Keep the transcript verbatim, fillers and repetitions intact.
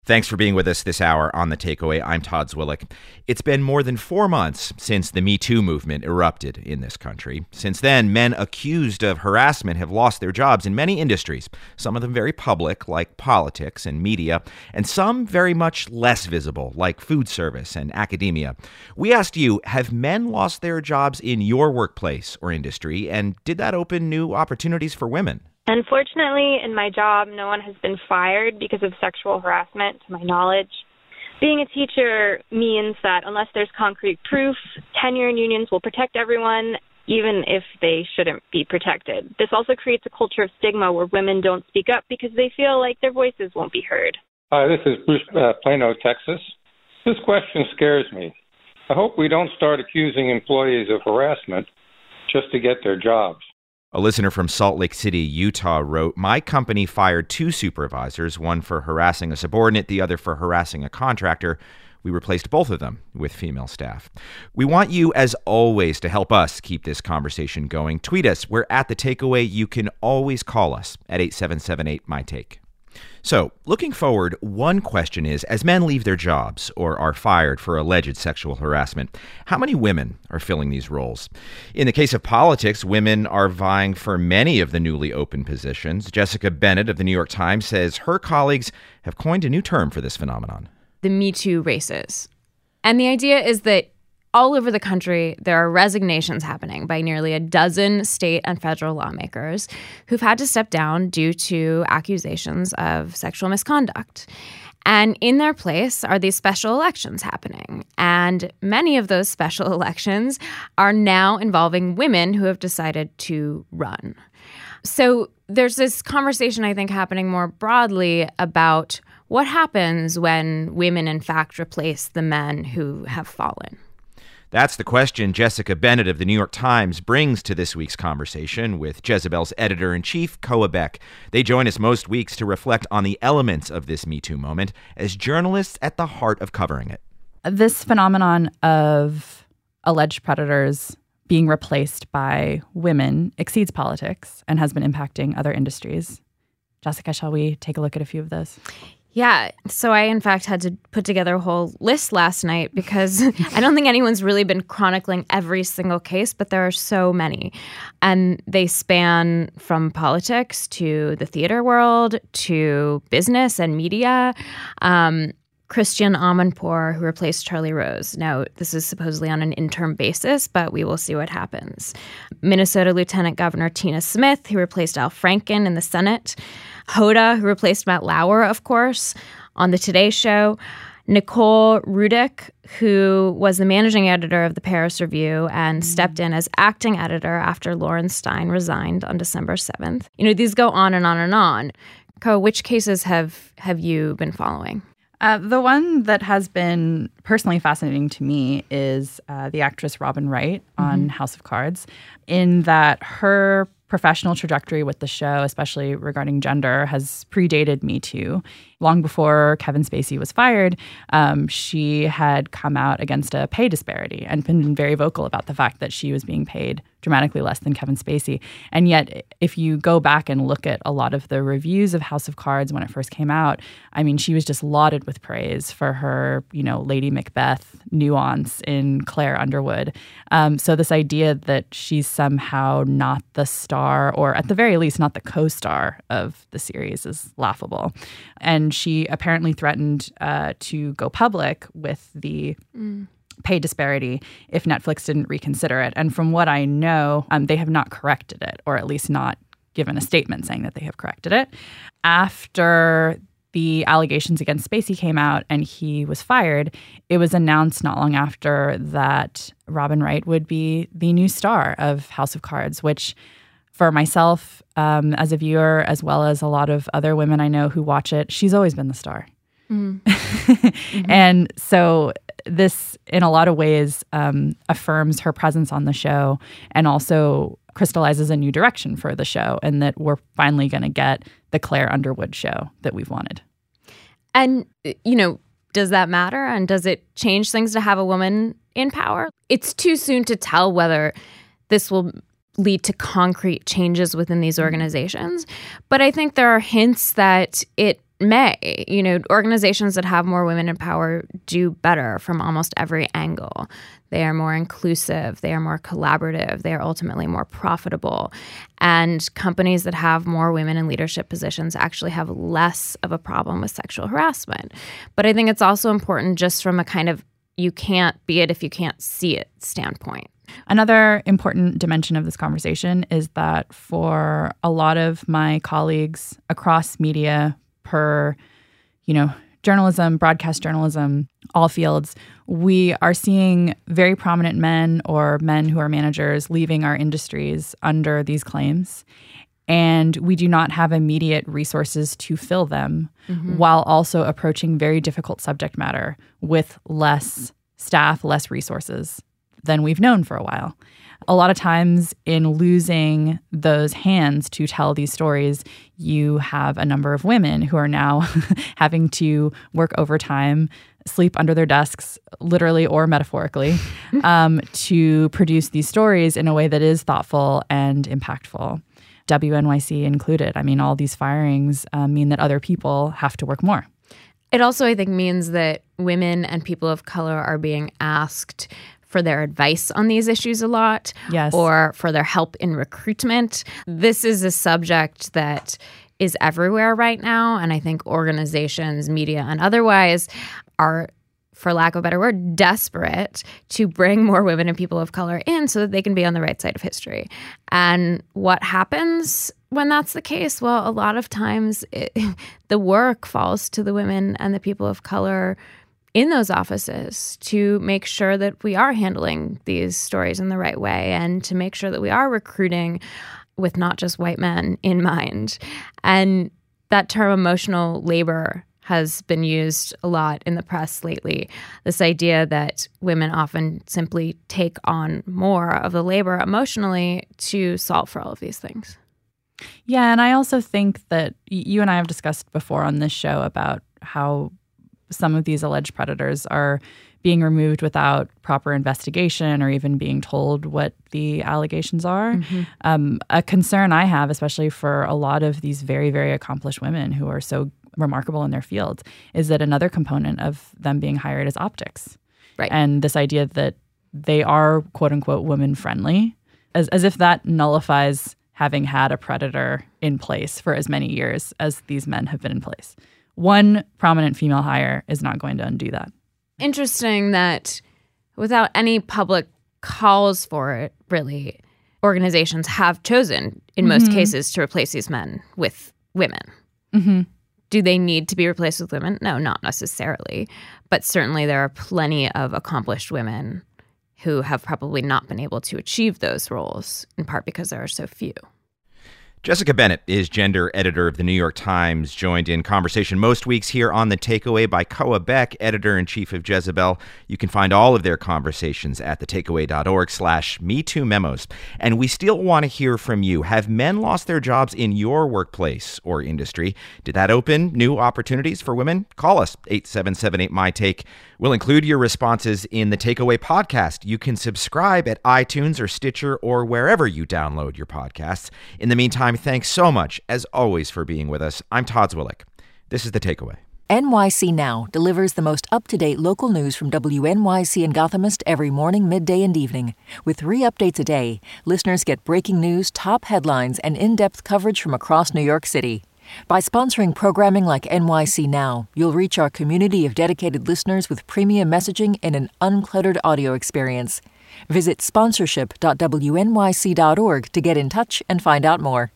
Thanks for being with us this hour on The Takeaway. I'm Todd Zwillich. It's been more than four months since the Me Too movement erupted in this country. Since then, men accused of harassment have lost their jobs in many industries, some of them very public, like politics and media, and some very much less visible, like food service and academia. We asked you, have men lost their jobs in your workplace or industry, and did that open new opportunities for women? Unfortunately, in my job, no one has been fired because of sexual harassment, to my knowledge. Being a teacher means that unless there's concrete proof, tenure and unions will protect everyone, even if they shouldn't be protected. This also creates a culture of stigma where women don't speak up because they feel like their voices won't be heard. Hi, this is Bruce, uh, Plano, Texas. This question scares me. I hope we don't start accusing employees of harassment just to get their jobs. A listener from Salt Lake City, Utah wrote, "My company fired two supervisors, one for harassing a subordinate, the other for harassing a contractor. We replaced both of them with female staff." We want you, as always, to help us keep this conversation going. Tweet us. We're at The Takeaway. You can always call us at eight seven seven eight, M Y Take. So, looking forward, one question is, as men leave their jobs or are fired for alleged sexual harassment, how many women are filling these roles? In the case of politics, women are vying for many of the newly open positions. Jessica Bennett of the New York Times says her colleagues have coined a new term for this phenomenon. The Me Too races. And the idea is that all over the country, there are resignations happening by nearly a dozen state and federal lawmakers who've had to step down due to accusations of sexual misconduct. And in their place are these special elections happening. And many of those special elections are now involving women who have decided to run. So there's this conversation, I think, happening more broadly about what happens when women, in fact, replace the men who have fallen. That's the question Jessica Bennett of the New York Times brings to this week's conversation with Jezebel's editor-in-chief, Koa Beck. They join us most weeks to reflect on the elements of this Me Too moment as journalists at the heart of covering it. This phenomenon of alleged predators being replaced by women exceeds politics and has been impacting other industries. Jessica, shall we take a look at a few of those? Yeah. So I, in fact, had to put together a whole list last night because I don't think anyone's really been chronicling every single case, but there are so many. And they span from politics to the theater world to business and media. Um, Christian Amanpour, who replaced Charlie Rose. Now, this is supposedly on an interim basis, but we will see what happens. Minnesota Lieutenant Governor Tina Smith, who replaced Al Franken in the Senate. Hoda, who replaced Matt Lauer, of course, on the Today Show. Nicole Rudick, who was the managing editor of the Paris Review and stepped in as acting editor after Lauren Stein resigned on December seventh. You know, these go on and on and on. Ko, which cases have, have you been following? Uh, the one that has been personally fascinating to me is uh, the actress Robin Wright on mm-hmm. House of Cards, in that her professional trajectory with the show, especially regarding gender, has predated Me Too. Long before Kevin Spacey was fired, um, she had come out against a pay disparity and been very vocal about the fact that she was being paid dramatically less than Kevin Spacey. And yet, if you go back and look at a lot of the reviews of House of Cards when it first came out, I mean, she was just lauded with praise for her, you know, Lady Macbeth nuance in Claire Underwood. Um, so this idea that she's somehow not the star, or at the very least not the co-star of the series, is laughable. And she apparently threatened uh, to go public with the mm. pay disparity if Netflix didn't reconsider it. And from what I know, um, they have not corrected it, or at least not given a statement saying that they have corrected it. After the allegations against Spacey came out and he was fired, it was announced not long after that Robin Wright would be the new star of House of Cards, which for myself, um, as a viewer, as well as a lot of other women I know who watch it, she's always been the star. Mm. mm-hmm. And so this, in a lot of ways, um, affirms her presence on the show and also crystallizes a new direction for the show, and that we're finally going to get the Claire Underwood show that we've wanted. And, you know, does that matter? And does it change things to have a woman in power? It's too soon to tell whether this will lead to concrete changes within these organizations. But I think there are hints that it may. You know, organizations that have more women in power do better from almost every angle. They are more inclusive. They are more collaborative. They are ultimately more profitable. And companies that have more women in leadership positions actually have less of a problem with sexual harassment. But I think it's also important just from a kind of you can't be it if you can't see it standpoint. Another important dimension of this conversation is that for a lot of my colleagues across media, per, you know, journalism, broadcast journalism, all fields, we are seeing very prominent men or men who are managers leaving our industries under these claims. And we do not have immediate resources to fill them mm-hmm. while also approaching very difficult subject matter with less staff, less resources than we've known for a while. A lot of times in losing those hands to tell these stories, you have a number of women who are now having to work overtime, sleep under their desks, literally or metaphorically, um, to produce these stories in a way that is thoughtful and impactful. W N Y C included. I mean, all these firings uh, mean that other people have to work more. It also, I think, means that women and people of color are being asked for their advice on these issues a lot, yes, or for their help in recruitment. This is a subject that is everywhere right now, and I think organizations, media, and otherwise are, for lack of a better word, desperate to bring more women and people of color in so that they can be on the right side of history. And what happens when that's the case? Well, a lot of times it, the work falls to the women and the people of color in those offices to make sure that we are handling these stories in the right way and to make sure that we are recruiting with not just white men in mind. And that term emotional labor has been used a lot in the press lately. This idea that women often simply take on more of the labor emotionally to solve for all of these things. Yeah, and I also think that you and I have discussed before on this show about how some of these alleged predators are being removed without proper investigation or even being told what the allegations are. Mm-hmm. Um, a concern I have, especially for a lot of these very, very accomplished women who are so remarkable in their fields, is that another component of them being hired is optics. Right. And this idea that they are, quote unquote, women friendly, as, as if that nullifies having had a predator in place for as many years as these men have been in place. One prominent female hire is not going to undo that. Interesting that without any public calls for it, really, organizations have chosen, in mm-hmm. most cases, to replace these men with women. Mm-hmm. Do they need to be replaced with women? No, not necessarily. But certainly there are plenty of accomplished women who have probably not been able to achieve those roles, in part because there are so few. Jessica Bennett is gender editor of The New York Times, joined in conversation most weeks here on The Takeaway by Koa Beck, editor-in-chief of Jezebel. You can find all of their conversations at thetakeaway.org slash Me Too Memos. And we still want to hear from you. Have men lost their jobs in your workplace or industry? Did that open new opportunities for women? Call us, eight seven seven eight, M Y Take. We'll include your responses in the Takeaway podcast. You can subscribe at iTunes or Stitcher or wherever you download your podcasts. In the meantime, thanks so much, as always, for being with us. I'm Todd Zwillich. This is The Takeaway. N Y C Now delivers the most up-to-date local news from W N Y C and Gothamist every morning, midday, and evening. With three updates a day, listeners get breaking news, top headlines, and in-depth coverage from across New York City. By sponsoring programming like N Y C Now, you'll reach our community of dedicated listeners with premium messaging and an uncluttered audio experience. Visit sponsorship dot W N Y C dot org to get in touch and find out more.